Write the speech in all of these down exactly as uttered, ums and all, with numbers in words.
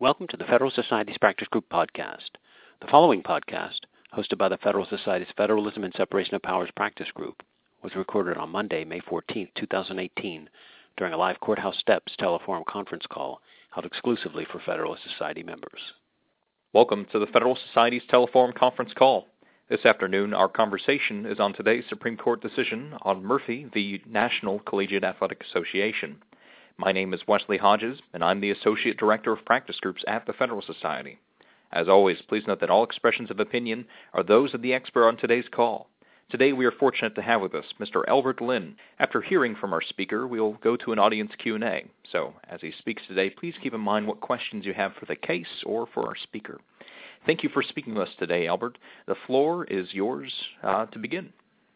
Welcome to the Federalist Society's Practice Group podcast. The following podcast, hosted by the Federalist Society's Federalism and Separation of Powers Practice Group, was recorded on Monday, May fourteenth, twenty eighteen, during a live Courthouse Steps teleforum conference call held exclusively for Federalist Society members. Welcome to the Federalist Society's teleforum conference call. This afternoon, our conversation is on today's Supreme Court decision on Murphy v. National Collegiate Athletic Association. My name is Wesley Hodges, and I'm the Associate Director of Practice Groups at the Federalist Society. As always, please note that all expressions of opinion are those of the expert on today's call. Today we are fortunate to have with us Mister Elbert Lin. After hearing from our speaker, we'll go to an audience Q and A. So, as he speaks today, please keep in mind what questions you have for the case or for our speaker. Thank you for speaking with us today, Elbert. The floor is yours uh, to begin.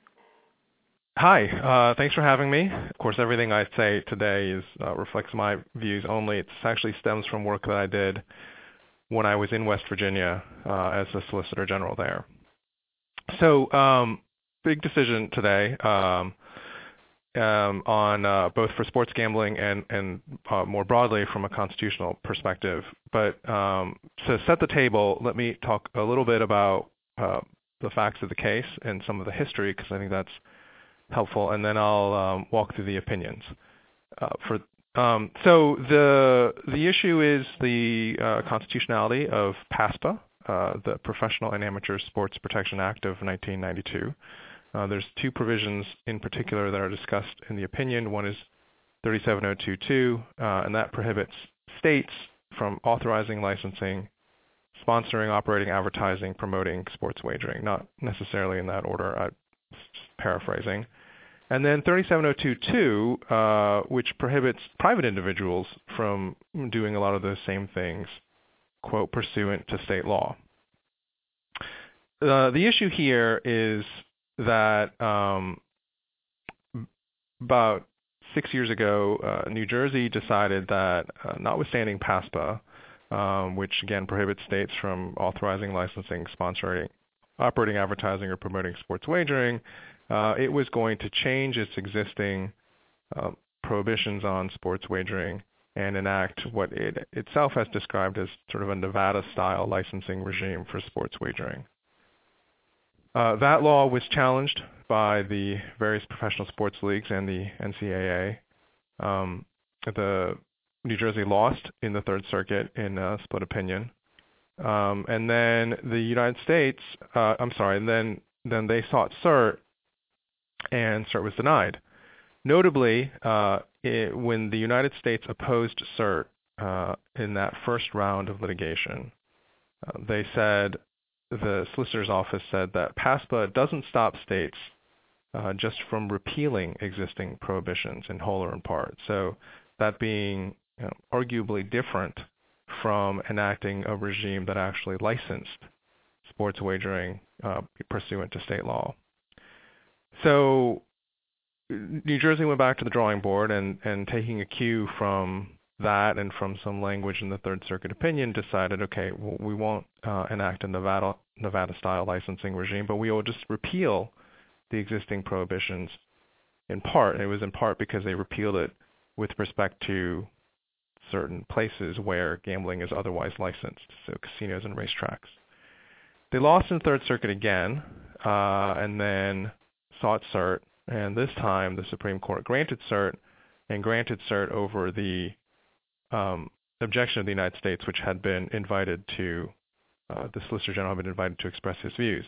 Hi, uh, thanks for having me. Of course, everything I say today is uh, reflects my views only. It actually stems from work that I did when I was in West Virginia uh, as the Solicitor General there. So, um, big decision today um, um, on uh, both for sports gambling and, and uh, more broadly from a constitutional perspective. But um, to set the table, let me talk a little bit about uh, the facts of the case and some of the history, because I think that's helpful, and then I'll um, walk through the opinions. Uh, for um, so the the issue is the uh, constitutionality of PASPA, uh, the Professional and Amateur Sports Protection Act of nineteen ninety-two. Uh, there's two provisions in particular that are discussed in the opinion. One is thirty-seven oh two two, uh, and that prohibits states from authorizing, licensing, sponsoring, operating, advertising, promoting sports wagering. Not necessarily in that order. I, paraphrasing. And then thirty-seven oh two two, uh, which prohibits private individuals from doing a lot of those same things, quote, pursuant to state law. Uh, the issue here is that um, about six years ago, uh, New Jersey decided that, uh, notwithstanding PASPA, um, which again prohibits states from authorizing, licensing, sponsoring, operating, advertising, or promoting sports wagering, Uh, it was going to change its existing uh, prohibitions on sports wagering and enact what it itself has described as sort of a Nevada-style licensing regime for sports wagering. Uh, that law was challenged by the various professional sports leagues and the N C double A. Um, the New Jersey lost in the Third Circuit in a split opinion. Um, and then the United States, uh, I'm sorry, and then, then they sought cert, and cert was denied. Notably, uh, it, when the United States opposed cert uh, in that first round of litigation, uh, they said, the solicitor's office said that PASPA doesn't stop states uh, just from repealing existing prohibitions in whole or in part. So that being you know, arguably different from enacting a regime that actually licensed sports wagering uh, pursuant to state law. So New Jersey went back to the drawing board and, and taking a cue from that and from some language in the Third Circuit opinion, decided, okay, well, we won't uh, enact a Nevada, Nevada-style licensing regime, but we will just repeal the existing prohibitions in part. And it was in part because they repealed it with respect to certain places where gambling is otherwise licensed, so casinos and racetracks. They lost in the Third Circuit again, uh, and then sought cert, and this time the Supreme Court granted cert, and granted cert over the um, objection of the United States, which had been invited to, uh, the Solicitor General had been invited to express his views.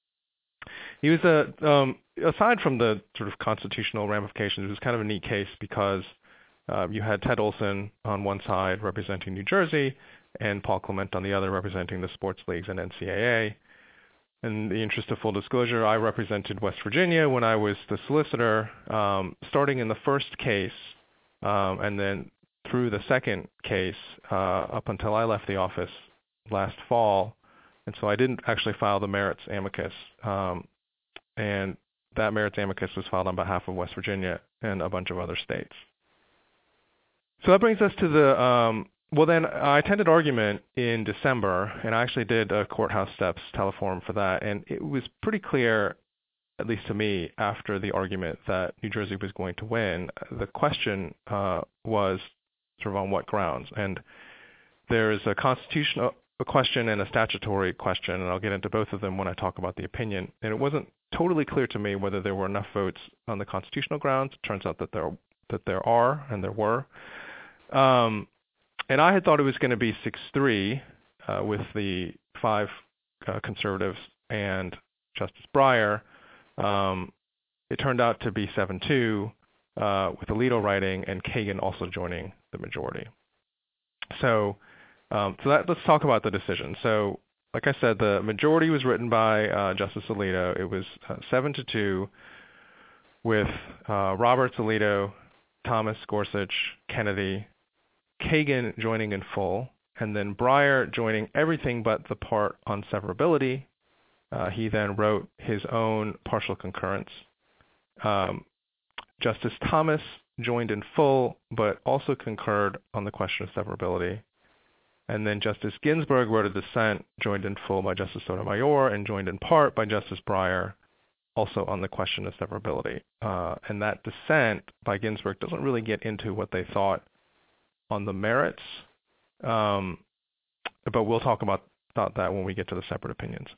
He was a, um, aside from the sort of constitutional ramifications, it was kind of a neat case because uh, you had Ted Olson on one side representing New Jersey, and Paul Clement on the other representing the sports leagues and N C double A. In the interest of full disclosure, I represented West Virginia when I was the solicitor, um, starting in the first case um, and then through the second case uh, up until I left the office last fall. And so I didn't actually file the merits amicus. Um, and that merits amicus was filed on behalf of West Virginia and a bunch of other states. So that brings us to the um, Well, then I attended argument in December, and I actually did a Courthouse Steps teleforum for that, and it was pretty clear, at least to me, after the argument that New Jersey was going to win. The question uh, was sort of on what grounds, and there's a constitutional a question and a statutory question, and I'll get into both of them when I talk about the opinion. And it wasn't totally clear to me whether there were enough votes on the constitutional grounds. It turns out that there that there are, and there were. Um, and I had thought it was going to be six three uh, with the five uh, conservatives and Justice Breyer. Um, it turned out to be seven two uh, with Alito writing and Kagan also joining the majority. So, um, so that, let's talk about the decision. So, like I said, the majority was written by uh, Justice Alito. It was uh, seven to two with uh, Roberts, Alito, Thomas, Gorsuch, Kennedy, Kagan joining in full, and then Breyer joining everything but the part on severability. Uh, he then wrote his own partial concurrence. Um, Justice Thomas joined in full, but also concurred on the question of severability. And then Justice Ginsburg wrote a dissent, joined in full by Justice Sotomayor, and joined in part by Justice Breyer, also on the question of severability. Uh, and that dissent by Ginsburg doesn't really get into what they thought on the merits, um, but we'll talk about, about that when we get to the separate opinions.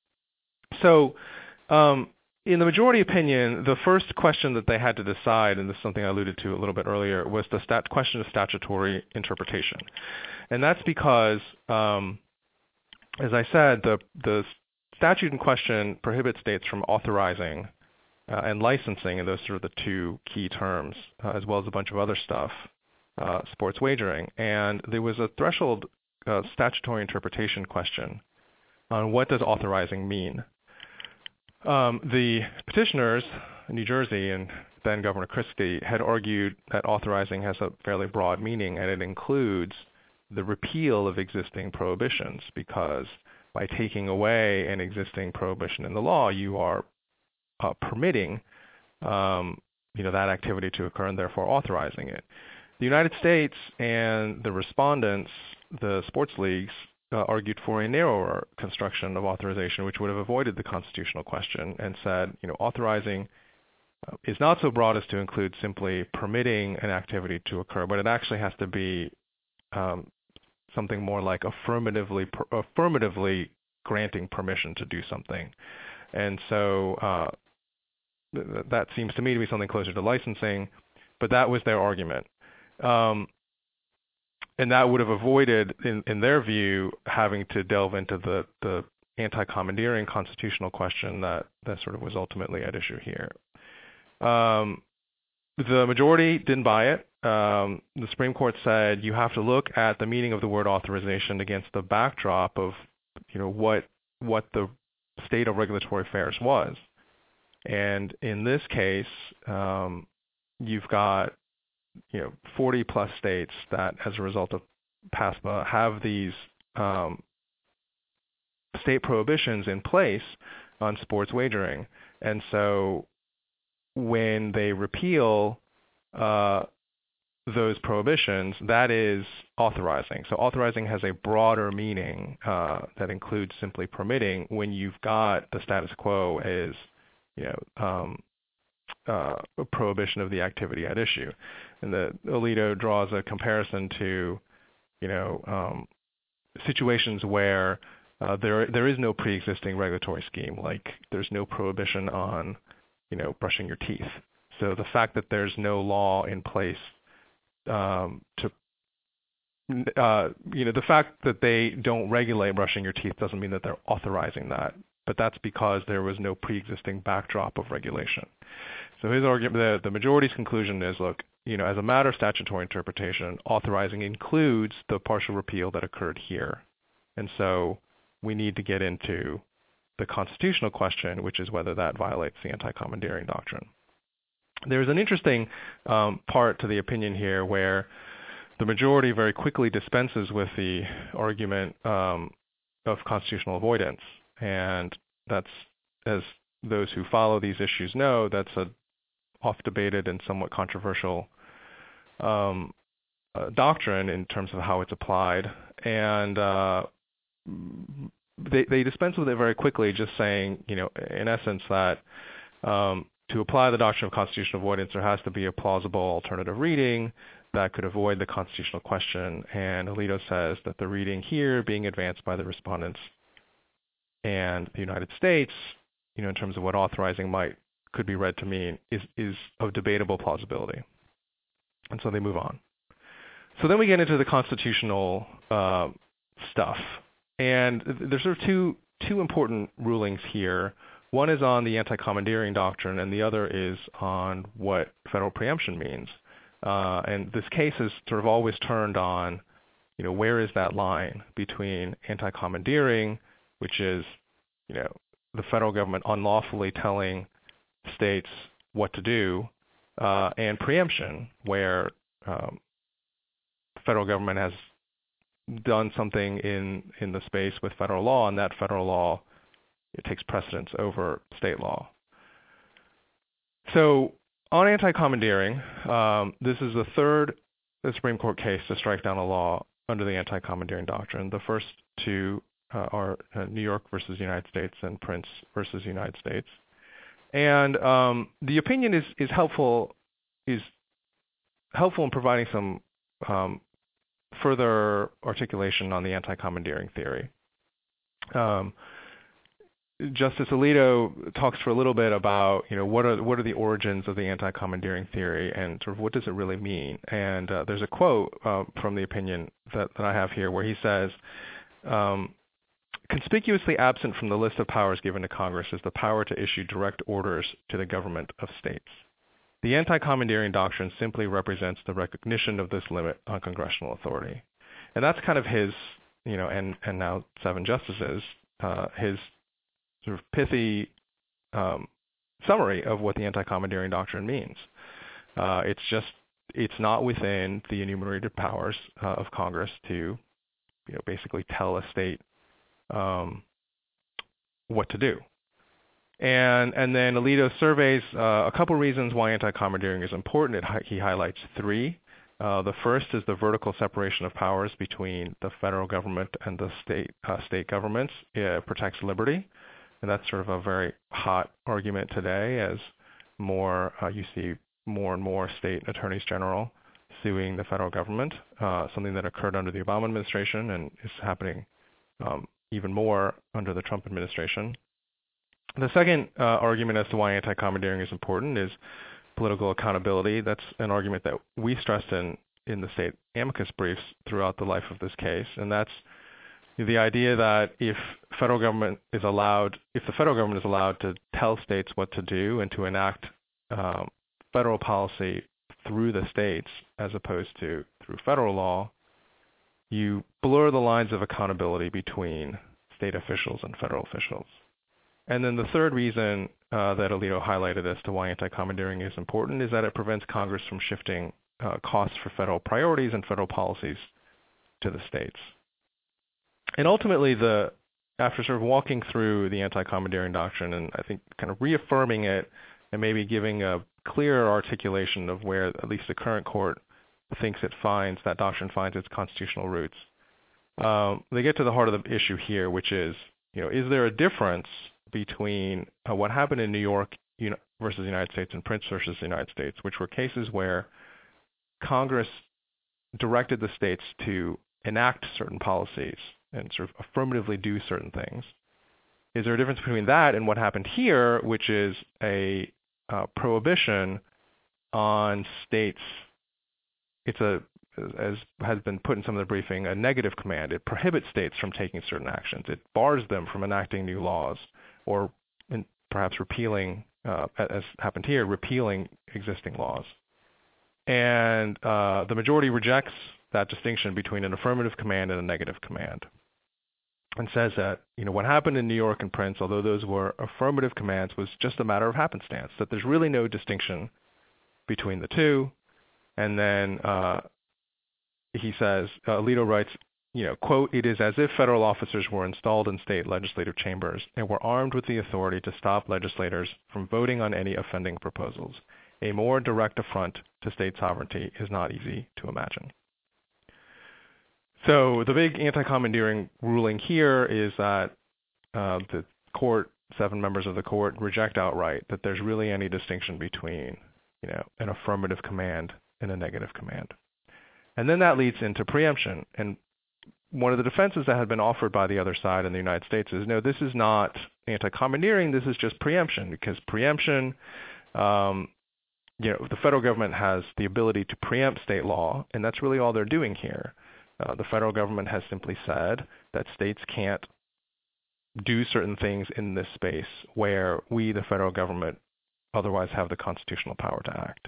So um, in the majority opinion, the first question that they had to decide, and this is something I alluded to a little bit earlier, was the stat- question of statutory interpretation. And that's because, um, as I said, the, the statute in question prohibits states from authorizing uh, and licensing, and those are the two key terms, uh, as well as a bunch of other stuff, uh, sports wagering. And there was a threshold uh, statutory interpretation question on what does authorizing mean. Um, the petitioners in New Jersey and then Governor Christie had argued that authorizing has a fairly broad meaning, and it includes the repeal of existing prohibitions, because by taking away an existing prohibition in the law, you are uh, permitting um, you know, that activity to occur and therefore authorizing it. The United States and the respondents, the sports leagues, Uh, argued for a narrower construction of authorization, which would have avoided the constitutional question, and said, you know, authorizing uh, is not so broad as to include simply permitting an activity to occur, but it actually has to be um, something more like affirmatively per- affirmatively granting permission to do something. And so uh, th- that seems to me to be something closer to licensing, but that was their argument. Um, And that would have avoided, in, in their view, having to delve into the, the anti-commandeering constitutional question that, that sort of was ultimately at issue here. Um, the majority didn't buy it. Um, the Supreme Court said you have to look at the meaning of the word authorization against the backdrop of, you know, what what the state of regulatory affairs was. And in this case, um, you've got you know, forty plus states that, as a result of PASPA, have these um, state prohibitions in place on sports wagering. And so when they repeal uh, those prohibitions, that is authorizing. So authorizing has a broader meaning uh, that includes simply permitting when you've got the status quo as, you know, um, uh, prohibition of the activity at issue. And the Alito draws a comparison to, you know, um, situations where uh, there there is no pre-existing regulatory scheme, like there's no prohibition on, you know, brushing your teeth. So the fact that there's no law in place um, to, uh, you know, the fact that they don't regulate brushing your teeth doesn't mean that they're authorizing that, but that's because there was no pre-existing backdrop of regulation. So his argument, the, the majority's conclusion is, look, you know, as a matter of statutory interpretation, authorizing includes the partial repeal that occurred here. And so we need to get into the constitutional question, which is whether that violates the anti-commandeering doctrine. There's an interesting um, part to the opinion here where the majority very quickly dispenses with the argument um, of constitutional avoidance. And that's, as those who follow these issues know, that's a oft-debated and somewhat controversial um, uh, doctrine in terms of how it's applied. And uh, they, they dispense with it very quickly, just saying, you know, in essence that um, to apply the doctrine of constitutional avoidance, there has to be a plausible alternative reading. that could avoid the constitutional question. And Alito says that the reading here being advanced by the respondents and the United States, you know, in terms of what authorizing might could be read to mean, is, is of debatable plausibility. And so they move on. So then we get into the constitutional uh, stuff. And there's sort of two, two important rulings here. One is on the anti-commandeering doctrine, and the other is on what federal preemption means. Uh, and this case has sort of always turned on, you know, where is that line between anti-commandeering, which is, you know, the federal government unlawfully telling states what to do, uh, and preemption, where um, the federal government has done something in, in the space with federal law, and that federal law it takes precedence over state law. So on anti-commandeering, um, this is the third Supreme Court case to strike down a law under the anti-commandeering doctrine. The first two uh, are uh, New York versus United States and Prince versus United States. And um, the opinion is, is helpful is helpful in providing some um, further articulation on the anti-commandeering theory. Um, Justice Alito talks for a little bit about, you know, what are what are the origins of the anti-commandeering theory and sort of what does it really mean? And uh, there's a quote uh, from the opinion that, that I have here where he says, um, conspicuously absent from the list of powers given to Congress is the power to issue direct orders to the government of states. The anti-commandeering doctrine simply represents the recognition of this limit on congressional authority. And that's kind of his, you know, and, and now seven justices, uh, his sort of pithy um, summary of what the anti-commandeering doctrine means. Uh, it's just, it's not within the enumerated powers uh, of Congress to, you know, basically tell a state um, what to do. And and then Alito surveys uh, a couple reasons why anti-commandeering is important. It, he highlights three. Uh, the first is the vertical separation of powers between the federal government and the state uh, state governments. It protects liberty. And that's sort of a very hot argument today as more uh, you see more and more state attorneys general suing the federal government, uh, something that occurred under the Obama administration and is happening um, even more under the Trump administration. The second uh, argument as to why anti-commandeering is important is political accountability. That's an argument that we stressed in, in the state amicus briefs throughout the life of this case, and that's the idea that if federal government is allowed, if the federal government is allowed to tell states what to do and to enact um, federal policy through the states as opposed to through federal law, you blur the lines of accountability between state officials and federal officials. And then the third reason uh, that Alito highlighted as to why anti-commandeering is important is that it prevents Congress from shifting uh, costs for federal priorities and federal policies to the states. And ultimately, the after sort of walking through the anti-commandeering doctrine and I think kind of reaffirming it and maybe giving a clearer articulation of where at least the current court thinks it finds, that doctrine finds its constitutional roots, um, they get to the heart of the issue here, which is, you know, is there a difference between uh, what happened in New York versus the United States and Prince versus the United States, which were cases where Congress directed the states to enact certain policies and sort of affirmatively do certain things. Is there a difference between that and what happened here, which is a uh, prohibition on states? It's a, as has been put in some of the briefing, a negative command. It prohibits states from taking certain actions. It bars them from enacting new laws or in, perhaps repealing, uh, as happened here, repealing existing laws. And uh, the majority rejects that distinction between an affirmative command and a negative command, and says that, you know, what happened in New York and Prince, although those were affirmative commands, was just a matter of happenstance, that there's really no distinction between the two. And then uh, he says, uh, Alito writes, you know, quote, it is as if federal officers were installed in state legislative chambers and were armed with the authority to stop legislators from voting on any offending proposals. A more direct affront to state sovereignty is not easy to imagine. So the big anti-commandeering ruling here is that uh, the court, seven members of the court, reject outright that there's really any distinction between, you know, an affirmative command and a negative command. And then that leads into preemption. And one of the defenses that had been offered by the other side in the United States is, no, this is not anti-commandeering, this is just preemption, because preemption, um, you know, the federal government has the ability to preempt state law, and that's really all they're doing here. Uh, the federal government has simply said that states can't do certain things in this space where we, the federal government, otherwise have the constitutional power to act,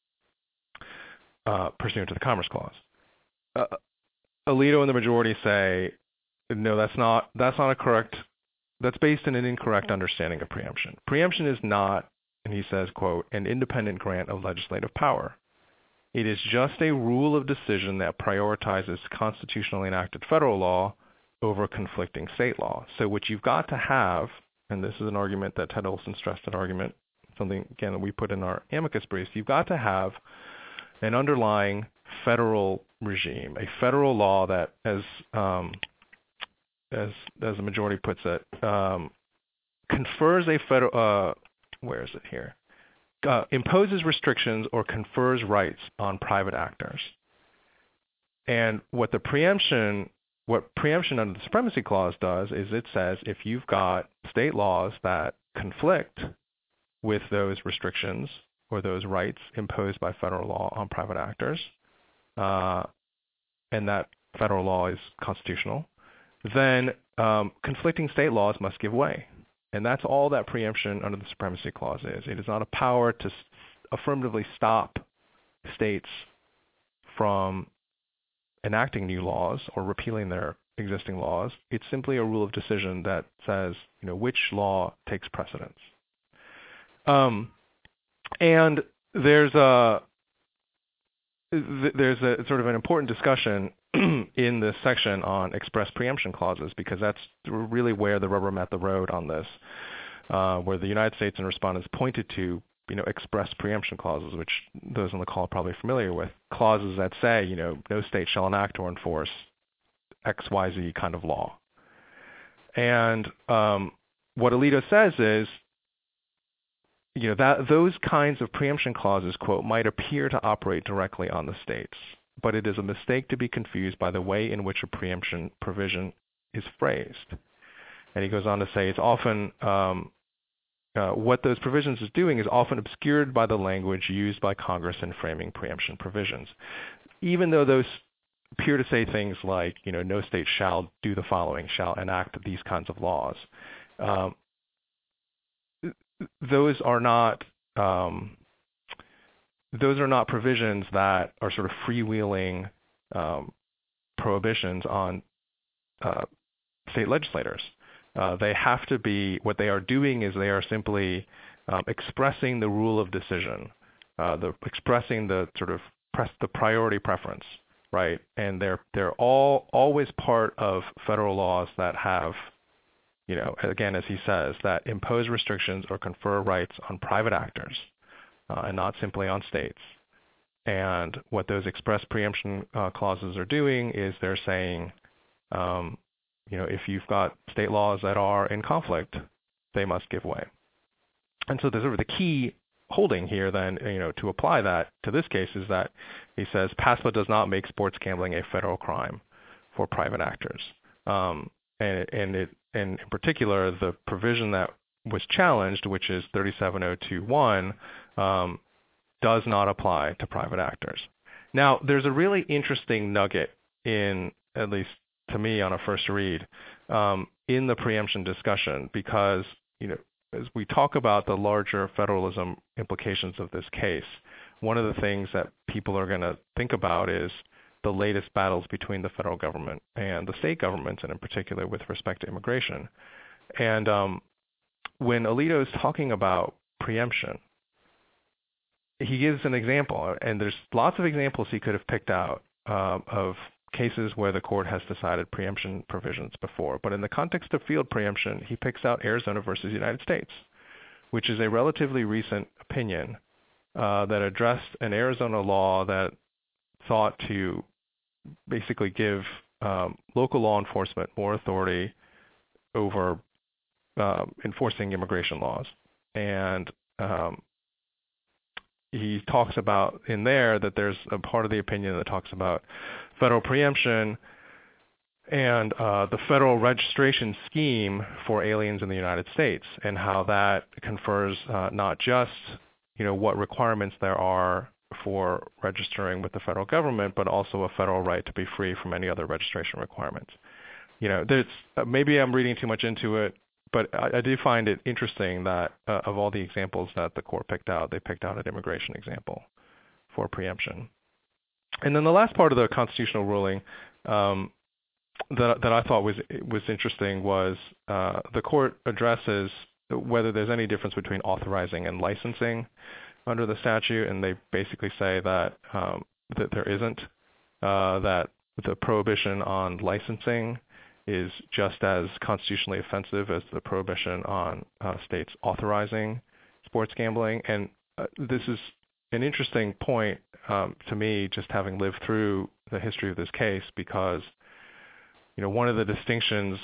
uh, pursuant to the Commerce Clause. Uh, Alito and the majority say, no, that's not that's not a correct, that's based in an incorrect understanding of preemption. Preemption is not, and he says, quote, an independent grant of legislative power. It is just a rule of decision that prioritizes constitutionally enacted federal law over conflicting state law. So what you've got to have, and this is an argument that Ted Olson stressed, an argument, something, again, that we put in our amicus briefs, you've got to have an underlying federal regime, a federal law that, as um, as as the majority puts it, um, confers a federal, uh, where is it here, uh, imposes restrictions or confers rights on private actors. And what the preemption, what preemption under the Supremacy Clause does is it says if you've got state laws that conflict with those restrictions or those rights imposed by federal law on private actors, uh, and that federal law is constitutional, then um, conflicting state laws must give way. And that's all that preemption under the Supremacy Clause is. It is not a power to s- affirmatively stop states from enacting new laws or repealing their existing laws. It's simply a rule of decision that says, you know, which law takes precedence. Um, and there's a th- there's a sort of an important discussion in this section on express preemption clauses, because that's really where the rubber met the road on this, uh, where the United States and respondents pointed to, you know, express preemption clauses, which those on the call are probably familiar with, clauses that say, you know, no state shall enact or enforce X Y Z kind of law. And um, what Alito says is, you know, that those kinds of preemption clauses, quote, might appear to operate directly on the states, but it is a mistake to be confused by the way in which a preemption provision is phrased. And he goes on to say it's often, um, uh, what those provisions is doing is often obscured by the language used by Congress in framing preemption provisions. Even though those appear to say things like, you know, no state shall do the following, shall enact these kinds of laws, um, those are not um, those are not provisions that are sort of freewheeling um, prohibitions on uh, state legislators. Uh, they have to be, what they are doing is they are simply um, expressing the rule of decision, uh, the expressing the sort of press, the priority preference, right? And they're they're all always part of federal laws that have, you know, again, as he says, that impose restrictions or confer rights on private actors uh, and not simply on states. And what those express preemption uh, clauses are doing is they're saying, um, you know, if you've got state laws that are in conflict, they must give way. And so the sort of the key holding here then, you know, to apply that to this case is that he says PASPA does not make sports gambling a federal crime for private actors. Um, and, it, and it And in particular, the provision that was challenged, which is thirty-seven oh two one, um, does not apply to private actors. Now, there's a really interesting nugget in, at least to me on a first read, um, in the preemption discussion, because, you know, as we talk about the larger federalism implications of this case, one of the things that people are going to think about is the latest battles between the federal government and the state governments, and in particular with respect to immigration. And um, when Alito is talking about preemption, he gives an example, and there's lots of examples he could have picked out uh, of cases where the court has decided preemption provisions before. But in the context of field preemption, he picks out Arizona versus United States, which is a relatively recent opinion uh, that addressed an Arizona law that sought to basically give um, local law enforcement more authority over uh, enforcing immigration laws. And um, he talks about in there that there's a part of the opinion that talks about federal preemption and uh, the federal registration scheme for aliens in the United States, and how that confers uh, not just, you know, what requirements there are for registering with the federal government, but also a federal right to be free from any other registration requirements. You know, there's uh, maybe I'm reading too much into it, but I, I do find it interesting that uh, of all the examples that the court picked out, they picked out an immigration example for preemption. And then the last part of the constitutional ruling um, that that I thought was was interesting was uh, the court addresses whether there's any difference between authorizing and licensing under the statute, and they basically say that um, that there isn't, uh, that the prohibition on licensing is just as constitutionally offensive as the prohibition on uh, states authorizing sports gambling. And uh, this is an interesting point um, to me, just having lived through the history of this case, because you know, one of the distinctions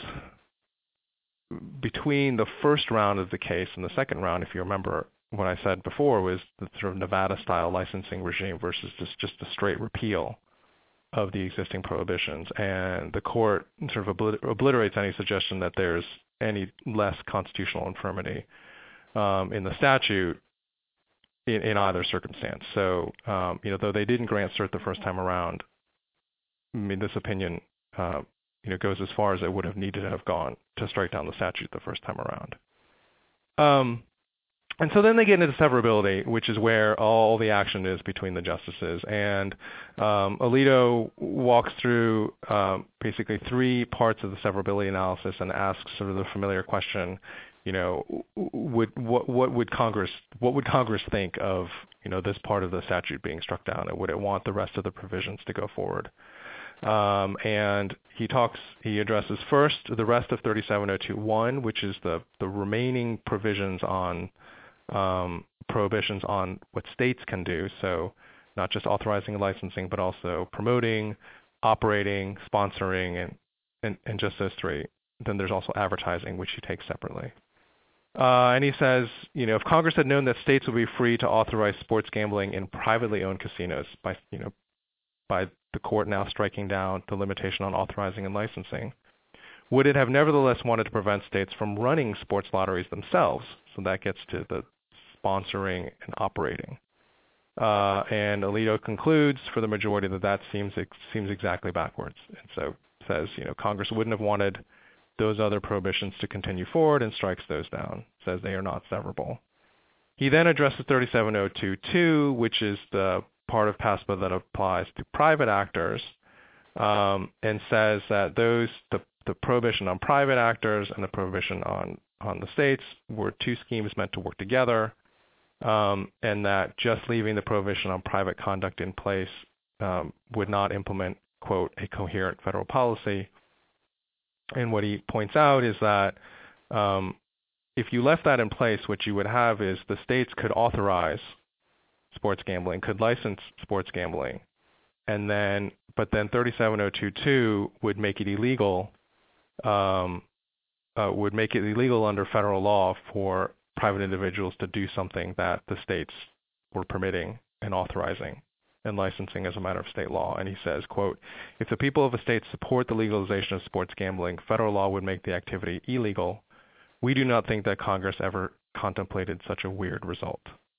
between the first round of the case and the second round, if you remember what I said before, was the sort of Nevada-style licensing regime versus just, just a straight repeal of the existing prohibitions. And the court sort of oblit- obliterates any suggestion that there's any less constitutional infirmity um, in the statute in, in either circumstance. So, um, you know, though they didn't grant cert the first time around, I mean, this opinion uh, you know, goes as far as it would have needed to have gone to strike down the statute the first time around. Um, and so then they get into severability, which is where all the action is between the justices. And um, Alito walks through um, basically three parts of the severability analysis and asks sort of the familiar question, you know, would what what would Congress what would Congress think of, you know, this part of the statute being struck down, and would it want the rest of the provisions to go forward? Um, and he talks, he addresses first the rest of thirty-seven oh two one, which is the, the remaining provisions on um, prohibitions on what states can do. So not just authorizing and licensing, but also promoting, operating, sponsoring, and, and, and just those three. Then there's also advertising, which he takes separately. Uh, and he says, you know, if Congress had known that states would be free to authorize sports gambling in privately owned casinos by, you know, by the court now striking down the limitation on authorizing and licensing, would it have nevertheless wanted to prevent states from running sports lotteries themselves? So that gets to the sponsoring and operating. Uh, and Alito concludes for the majority that that seems seems exactly backwards, and so says, you know, Congress wouldn't have wanted those other prohibitions to continue forward and strikes those down, says they are not severable. He then addresses thirty-seven oh two two, which is the part of PASPA that applies to private actors, um, and says that those the, the prohibition on private actors and the prohibition on, on the states were two schemes meant to work together, um, and that just leaving the prohibition on private conduct in place um, would not implement, quote, a coherent federal policy. And what he points out is that um, if you left that in place, what you would have is the states could authorize sports gambling, could license sports gambling, and then, but then thirty-seven oh two two would make it illegal, um, uh, would make it illegal under federal law for private individuals to do something that the states were permitting and authorizing and licensing as a matter of state law. And he says, quote, if the people of a state support the legalization of sports gambling, federal law would make the activity illegal. We do not think that Congress ever contemplated such a weird result.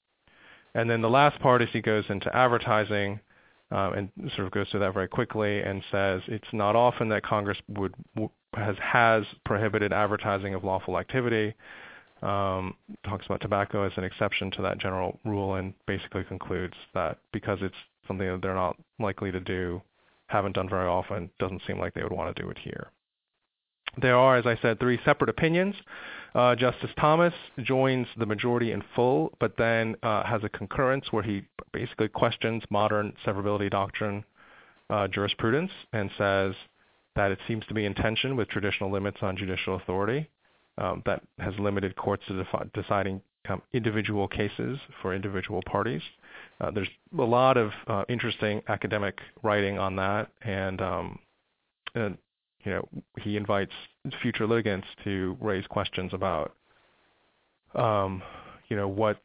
And then the last part is he goes into advertising um, and sort of goes through that very quickly and says it's not often that Congress would has has prohibited advertising of lawful activity. Um, talks about tobacco as an exception to that general rule, and basically concludes that because it's something that they're not likely to do, haven't done very often, doesn't seem like they would want to do it here. There are, as I said, three separate opinions. Uh, Justice Thomas joins the majority in full, but then uh, has a concurrence where he basically questions modern severability doctrine uh, jurisprudence and says that it seems to be in tension with traditional limits on judicial authority um, that has limited courts to defi- deciding um, individual cases for individual parties. Uh, there's a lot of uh, interesting academic writing on that, and, um, and you know, he invites future litigants to raise questions about, um, you know, what the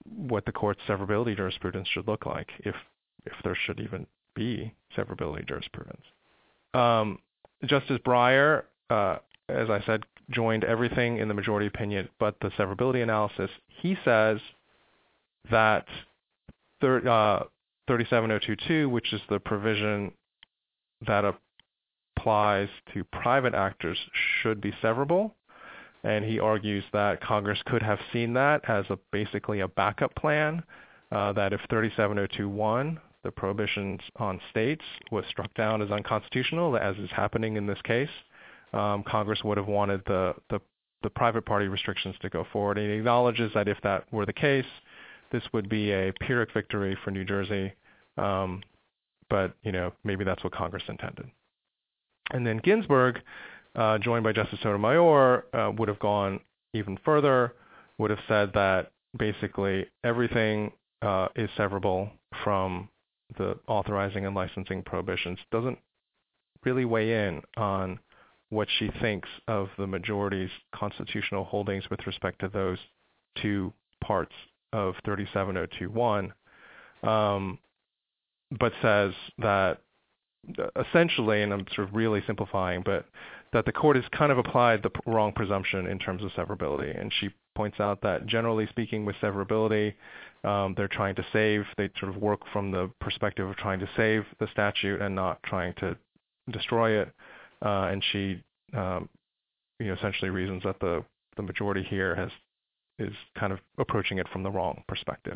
what the court's severability jurisprudence should look like, if if there should even be severability jurisprudence. Um, Justice Breyer, uh, as I said, joined everything in the majority opinion but the severability analysis. He says that thir- uh, thirty-seven oh two two, which is the provision that applies to private actors, should be severable. And he argues that Congress could have seen that as a, basically a backup plan, uh, that if thirty-seven oh two one, the prohibitions on states, was struck down as unconstitutional, as is happening in this case, um, Congress would have wanted the, the, the private party restrictions to go forward. And he acknowledges that if that were the case, this would be a Pyrrhic victory for New Jersey, um, but you know maybe that's what Congress intended. And then Ginsburg, Uh, joined by Justice Sotomayor, uh, would have gone even further, would have said that basically everything uh, is severable from the authorizing and licensing prohibitions. Doesn't really weigh in on what she thinks of the majority's constitutional holdings with respect to those two parts of thirty-seven oh two one, um, but says that essentially, and I'm sort of really simplifying, but that the court has kind of applied the wrong presumption in terms of severability. And she points out that generally speaking with severability, um, they're trying to save, they sort of work from the perspective of trying to save the statute and not trying to destroy it. Uh, and she um, you know, essentially reasons that the, the majority here has is kind of approaching it from the wrong perspective.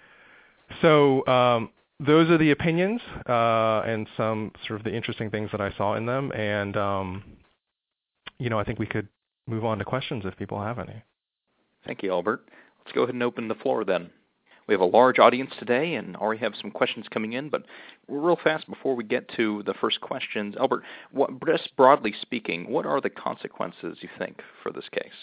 So um, those are the opinions uh, and some sort of the interesting things that I saw in them. And um, you know, I think we could move on to questions if people have any. Thank you, Albert. Let's go ahead and open the floor then. We have a large audience today and already have some questions coming in, but real fast before we get to the first questions, Albert, what, just broadly speaking, what are the consequences, you think, for this case?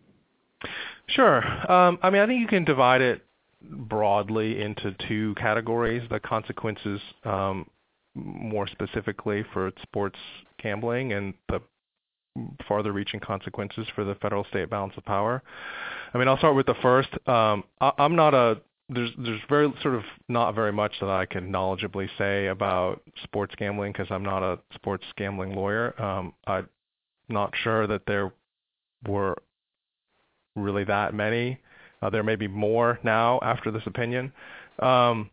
Sure. Um, I mean, I think you can divide it broadly into two categories. The consequences um, more specifically for sports gambling and the farther-reaching consequences for the federal-state balance of power. I mean, I'll start with the first. Um, I, I'm not a there's there's very sort of not very much that I can knowledgeably say about sports gambling because I'm not a sports gambling lawyer. Um, I'm not sure that there were really that many. Uh, there may be more now after this opinion, um,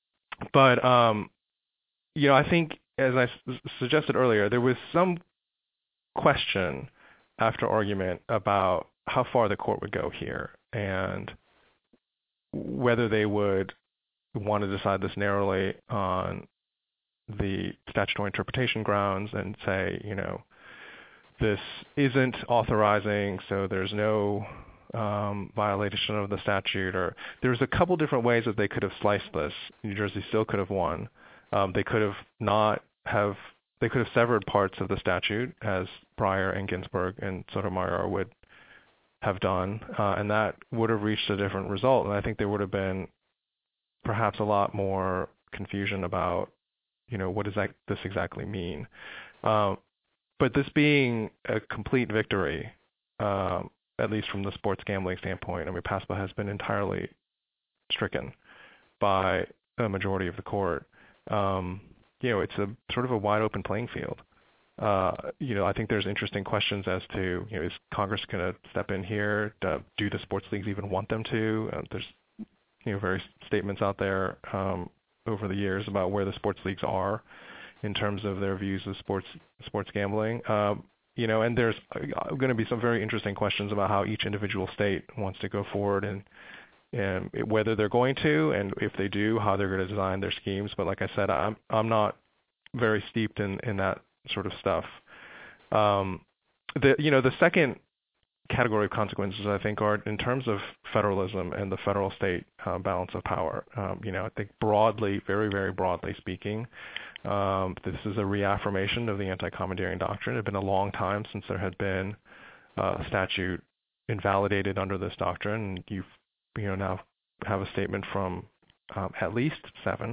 but um, you know, I think as I s- suggested earlier, there was some question after argument about how far the court would go here and whether they would want to decide this narrowly on the statutory interpretation grounds and say, you know, this isn't authorizing, so there's no um, violation of the statute. Or there's a couple different ways that they could have sliced this. New Jersey still could have won. Um, they could have not have They could have severed parts of the statute, as Breyer and Ginsburg and Sotomayor would have done, uh, and that would have reached a different result. And I think there would have been perhaps a lot more confusion about, you know, what does that, this exactly mean? Um, but this being a complete victory, um, at least from the sports gambling standpoint, I mean, PASPA has been entirely stricken by a majority of the court. Um, you know, it's a sort of a wide open playing field. Uh, you know, I think there's interesting questions as to, you know, is Congress going to step in here? Do, do the sports leagues even want them to? Uh, there's, you know, various statements out there um, over the years about where the sports leagues are in terms of their views of sports sports gambling. Um, you know, and there's going to be some very interesting questions about how each individual state wants to go forward and and whether they're going to, and if they do, how they're going to design their schemes. But like I said, I'm I'm not very steeped in, in that sort of stuff. Um, the you know the second category of consequences, I think, are in terms of federalism and the federal state uh, balance of power. Um, you know, I think broadly, very very broadly speaking, um, this is a reaffirmation of the anti-commandeering doctrine. It had been a long time since there had been uh, a statute invalidated under this doctrine. And you've you know now have a statement from um, at least seven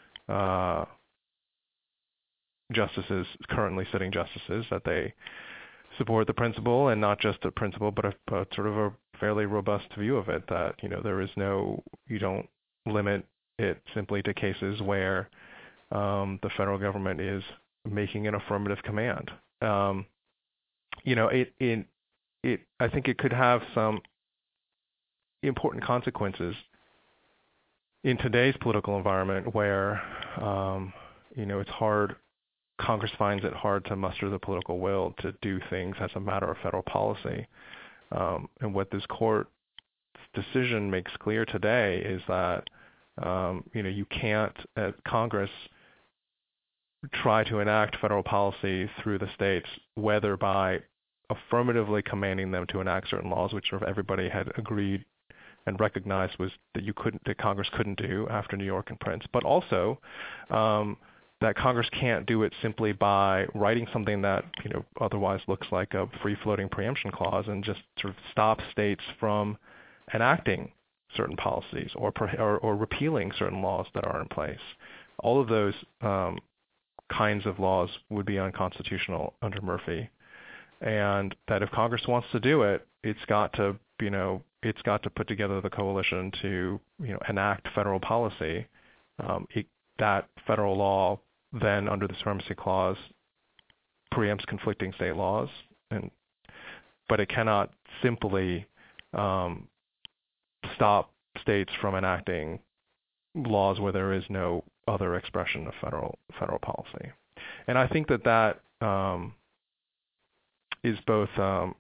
uh, justices, currently sitting justices, that they support the principle, and not just a principle, but a, a sort of a fairly robust view of it, that, you know, there is no, you don't limit it simply to cases where um, the federal government is making an affirmative command. Um, you know, it, it, it, I think it could have some important consequences in today's political environment where, um, you know, it's hard, Congress finds it hard to muster the political will to do things as a matter of federal policy. Um, and what this court's decision makes clear today is that, um, you know, you can't, at Congress, try to enact federal policy through the states, whether by affirmatively commanding them to enact certain laws, which sort of everybody had agreed and recognized was that you couldn't, that Congress couldn't do after New York and Prince, but also um, that Congress can't do it simply by writing something that, you know, otherwise looks like a free-floating preemption clause and just sort of stop states from enacting certain policies or, or, or repealing certain laws that are in place. All of those um, kinds of laws would be unconstitutional under Murphy, and that if Congress wants to do it, it's got to, you know, it's got to put together the coalition to, you know, enact federal policy. Um, it, that federal law then, under the Supremacy Clause, preempts conflicting state laws, and but it cannot simply um, stop states from enacting laws where there is no other expression of federal federal policy. And I think that that um, is both um,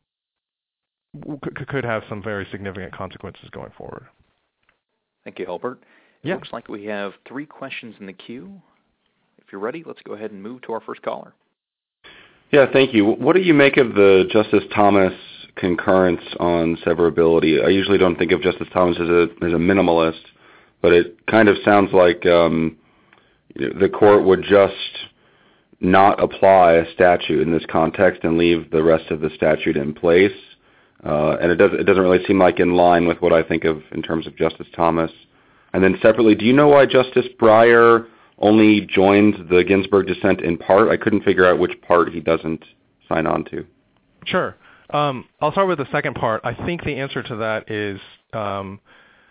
c- could have some very significant consequences going forward. Thank you, Halbert. It yeah. looks like we have three questions in the queue. If you're ready, let's go ahead and move to our first caller. Yeah, thank you. What do you make of the Justice Thomas concurrence on severability? I usually don't think of Justice Thomas as a as a minimalist, but it kind of sounds like um, the court would just not apply a statute in this context and leave the rest of the statute in place. Uh, and it, does, it doesn't really seem like in line with what I think of in terms of Justice Thomas. And then separately, do you know why Justice Breyer only joins the Ginsburg dissent in part? I couldn't figure out which part he doesn't sign on to. Sure. Um, I'll start with the second part. I think the answer to that is, um,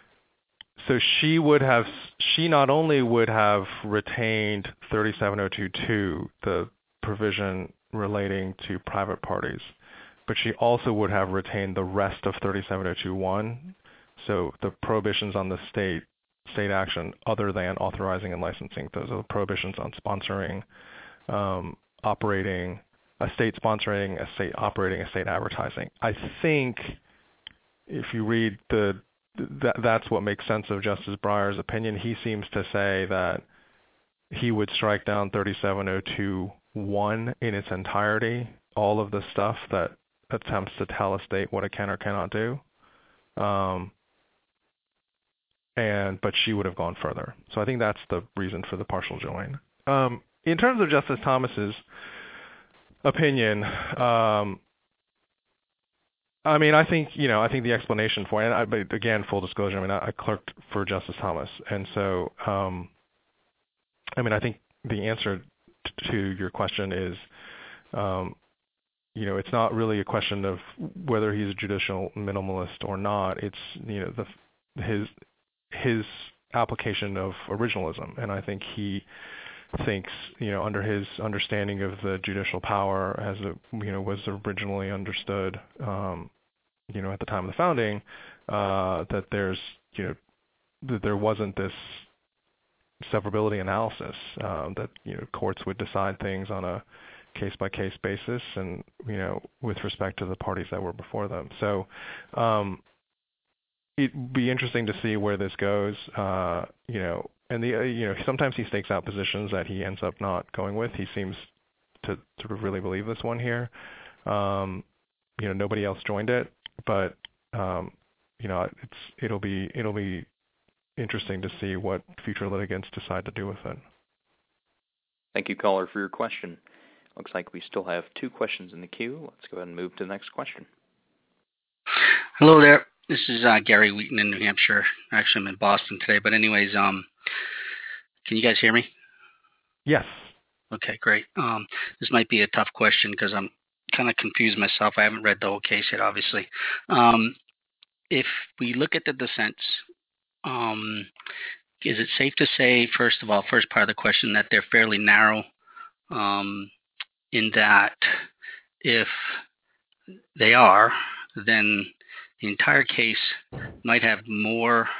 so she would have, she not only would have retained thirty-seven oh two two, the provision relating to private parties, but she also would have retained the rest of thirty-seven oh two one, so the prohibitions on the state state action other than authorizing and licensing. Those are the prohibitions on sponsoring, um, operating, a state sponsoring, a state operating, a state advertising. I think if you read the, that, that's what makes sense of Justice Breyer's opinion. He seems to say that he would strike down thirty-seven oh two one in its entirety, all of the stuff that attempts to tell a state what it can or cannot do. Um, And but she would have gone further. So I think that's the reason for the partial join. Um, in terms of Justice Thomas's opinion, um, I mean, I think you know, I think the explanation for it. And I, but again, full disclosure, I mean, I, I clerked for Justice Thomas, and so um, I mean, I think the answer t- to your question is, um, you know, it's not really a question of whether he's a judicial minimalist or not. It's you know the his his application of originalism, and I think he thinks, you know, under his understanding of the judicial power as it, you know, was originally understood, um, you know, at the time of the founding, uh, that there's, you know, that there wasn't this severability analysis, um, that, you know, courts would decide things on a case-by-case basis and, you know, with respect to the parties that were before them. So, um, it'd be interesting to see where this goes, uh, you know, and the, uh, you know, sometimes he stakes out positions that he ends up not going with. He seems to sort of really believe this one here. Um, you know, nobody else joined it, but, um, you know, it's, it'll be, it'll be interesting to see what future litigants decide to do with it. Thank you, caller, for your question. Looks like we still have two questions in the queue. Let's go ahead and move to the next question. Hello there. This is uh, Gary Wheaton in New Hampshire. Actually, I'm in Boston today. But anyways, um, can you guys hear me? Yes. Okay, great. Um, this might be a tough question because I'm kind of confused myself. I haven't read the whole case yet, obviously. Um, if we look at the dissents, um, is it safe to say, first of all, first part of the question, that they're fairly narrow, um, in that if they are, then the entire case might have more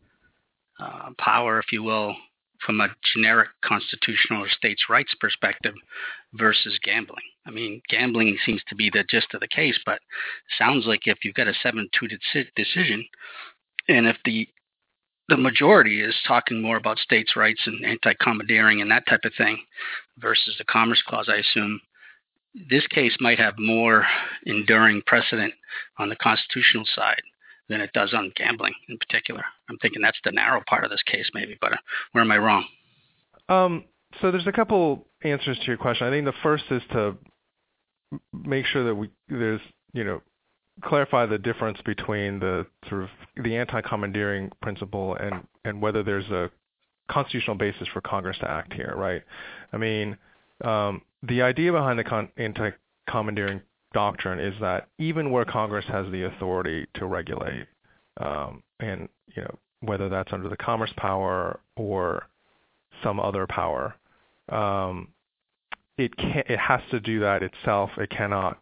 uh, power, if you will, from a generic constitutional or states' rights perspective versus gambling? I mean, gambling seems to be the gist of the case, but it sounds like if you've got a seven two decision, and if the the majority is talking more about states' rights and anti-commandeering and that type of thing versus the Commerce Clause, I assume, this case might have more enduring precedent on the constitutional side than it does on gambling in particular. I'm thinking that's the narrow part of this case maybe, but uh, where am I wrong? Um, so there's a couple answers to your question. I think the first is to make sure that we there's, you know, clarify the difference between the sort of the anti-commandeering principle and, and whether there's a constitutional basis for Congress to act here, right? I mean, um, the idea behind the con- anti-commandeering doctrine is that even where Congress has the authority to regulate, um, and you know whether that's under the commerce power or some other power, um, it can it has to do that itself. It cannot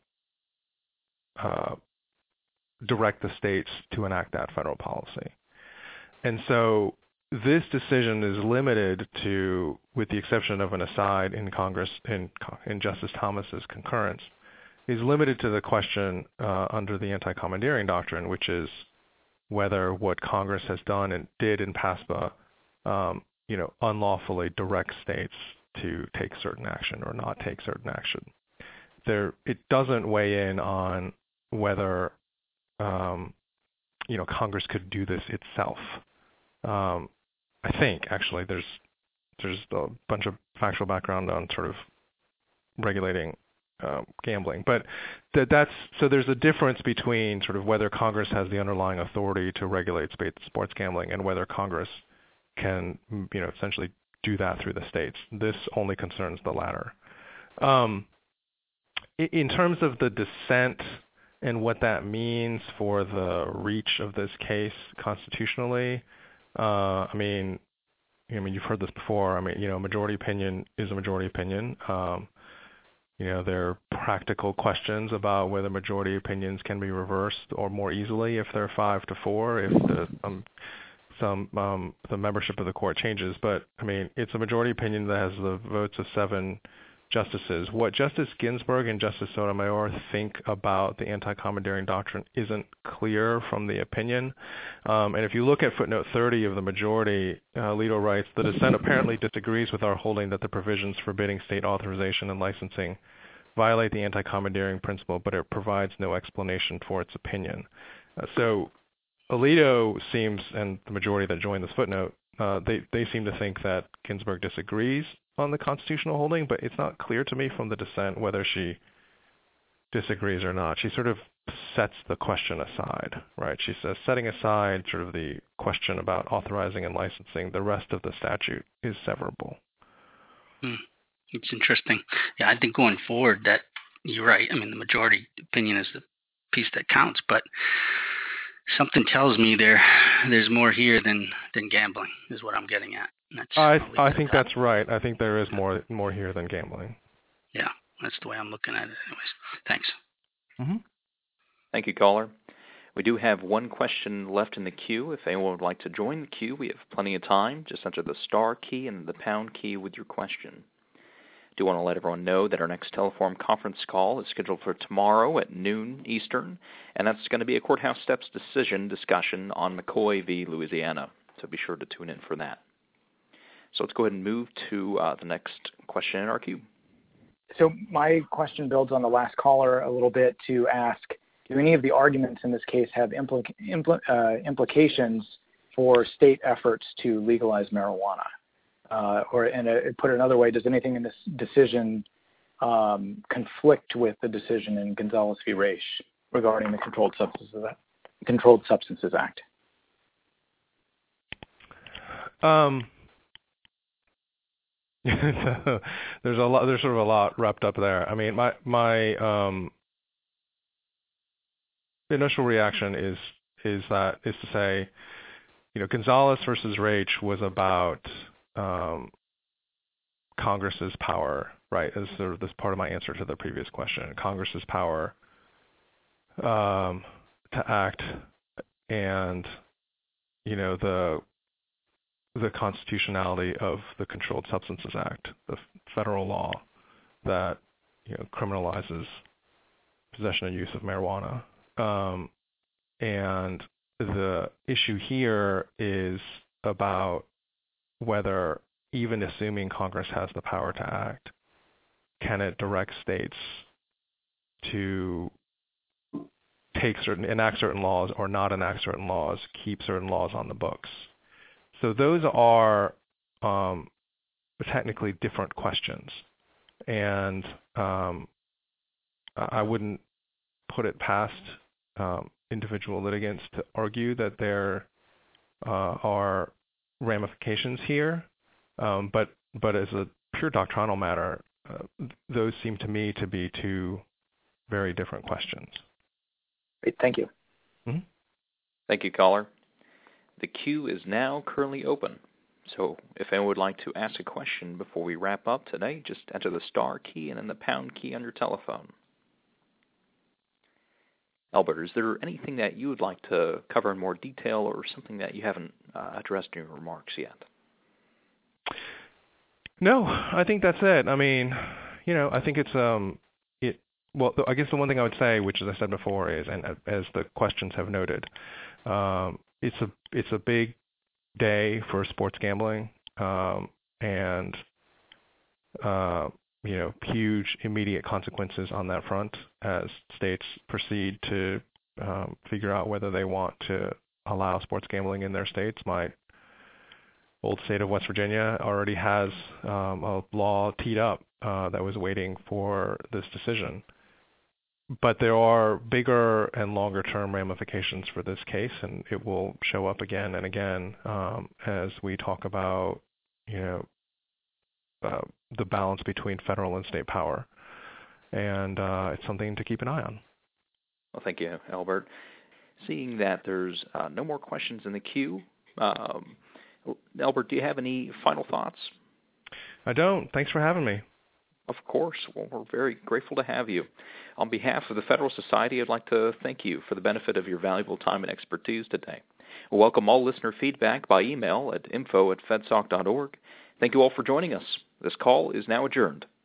uh, direct the states to enact that federal policy. And so this decision is limited to, with the exception of an aside in Congress, in, in Justice Thomas's concurrence, is limited to the question uh, under the anti-commandeering doctrine, which is whether what Congress has done and did in PASPA, um, you know, unlawfully directs states to take certain action or not take certain action. There, it doesn't weigh in on whether Um, you know, Congress could do this itself. Um, I think actually there's there's a bunch of factual background on sort of regulating um, gambling, but that that's so there's a difference between sort of whether Congress has the underlying authority to regulate sports gambling and whether Congress can, you know, essentially do that through the states. This only concerns the latter. Um, in terms of the dissent and what that means for the reach of this case constitutionally, uh, I mean, I mean, you've heard this before. I mean, you know, majority opinion is a majority opinion. Um, you know, there are practical questions about whether majority opinions can be reversed or more easily if they're five to four, if the um, some um, the membership of the court changes. But I mean, it's a majority opinion that has the votes of seven justices. What Justice Ginsburg and Justice Sotomayor think about the anti-commandeering doctrine isn't clear from the opinion. Um, and if you look at footnote thirty of the majority, uh, Alito writes, the dissent apparently disagrees with our holding that the provisions forbidding state authorization and licensing violate the anti-commandeering principle, but it provides no explanation for its opinion. Uh, so Alito seems, and the majority that joined this footnote, uh, they, they seem to think that Ginsburg disagrees on the constitutional holding, but it's not clear to me from the dissent whether she disagrees or not. She sort of sets the question aside, right? She says, setting aside sort of the question about authorizing and licensing, the rest of the statute is severable. Hmm. It's interesting. Yeah, I think going forward that you're right. I mean, the majority opinion is the piece that counts, but something tells me there there's more here than, than gambling is what I'm getting at. That's, I I think that. that's right. I think there is more more here than gambling. Yeah, that's the way I'm looking at it anyways. Thanks. Mm-hmm. Thank you, caller. We do have one question left in the queue. If anyone would like to join the queue, we have plenty of time. Just enter the star key and the pound key with your question. I do want to let everyone know that our next Teleforum conference call is scheduled for tomorrow at noon Eastern, and that's going to be a courthouse steps decision discussion on McCoy v. Louisiana. So be sure to tune in for that. So let's go ahead and move to uh, the next question in our queue. So my question builds on the last caller a little bit to ask, do any of the arguments in this case have impl- impl- uh, implications for state efforts to legalize marijuana? Uh, or and uh, put it another way, does anything in this decision um, conflict with the decision in Gonzales v. Raich regarding the Controlled Substances Controlled Substances Act? Um. there's a lot. There's sort of a lot wrapped up there. I mean, my my um, initial reaction is is that is to say, you know, Gonzalez versus Raich was about um, Congress's power, right? As sort of this part of my answer to the previous question, Congress's power um, to act, and you know the the constitutionality of the Controlled Substances Act, the federal law that you know criminalizes possession and use of marijuana. Um, and the issue here is about whether, even assuming Congress has the power to act, can it direct states to take certain, enact certain laws or not enact certain laws, keep certain laws on the books. So those are um, technically different questions, and um, I wouldn't put it past um, individual litigants to argue that there uh, are ramifications here, um, but but as a pure doctrinal matter, uh, those seem to me to be two very different questions. Great, thank you. Mm-hmm. Thank you, caller. The queue is now currently open. So if anyone would like to ask a question before we wrap up today, just enter the star key and then the pound key on your telephone. Albert, is there anything that you would like to cover in more detail or something that you haven't uh, addressed in your remarks yet? No, I think that's it. I mean, you know, I think it's um, it. Well, I guess the one thing I would say, which as I said before, is, and as the questions have noted, um, it's a it's a big day for sports gambling, um, and uh, you know, huge immediate consequences on that front as states proceed to um, figure out whether they want to allow sports gambling in their states. My old state of West Virginia already has um, a law teed up uh, that was waiting for this decision. But there are bigger and longer term ramifications for this case, and it will show up again and again um, as we talk about, you know, uh, the balance between federal and state power. And uh, it's something to keep an eye on. Well, thank you, Albert. Seeing that there's uh, no more questions in the queue, um, Albert, do you have any final thoughts? I don't. Thanks for having me. Of course. Well, we're very grateful to have you. On behalf of the Federal Society, I'd like to thank you for the benefit of your valuable time and expertise today. We'll welcome all listener feedback by email at info at fedsoc dot org. Thank you all for joining us. This call is now adjourned.